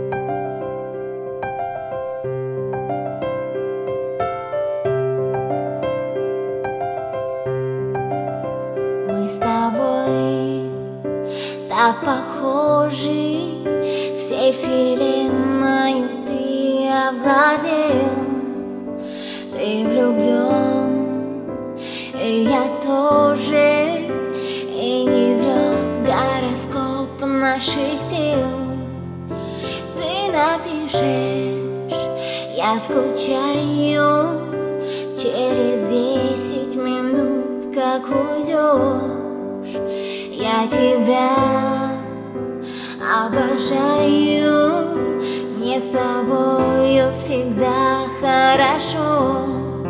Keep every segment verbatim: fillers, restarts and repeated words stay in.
Мы с тобой так похожи, всей вселенной ты овладел. Ты влюблен, и я тоже, и не врет гороскоп наших тел. Ты напишешь, я скучаю, через десять минут как уйдешь. Я тебя обожаю, мне с тобою всегда хорошо.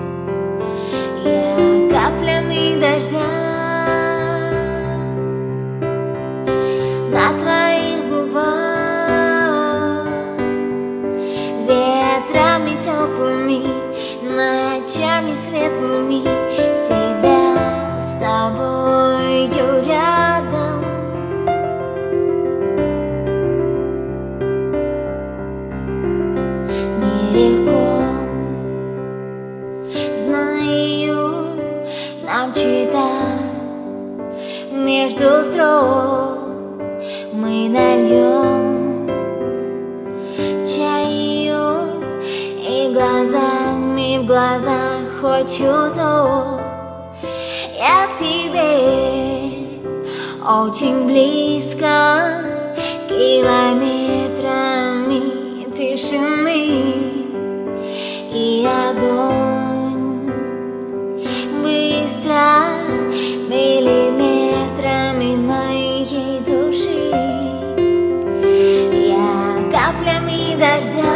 Я каплями дождя на твоих губах, ветрами теплыми, ночами светлыми, всегда с тобою рядом. Нелегко, знаю, нам читать между строк. Мы нальем чаю, и глазами в глазах хоть чуток. Я к тебе очень близко, километрами тишины и огонь. Быстро, миллиметрами моей души, я каплями дождя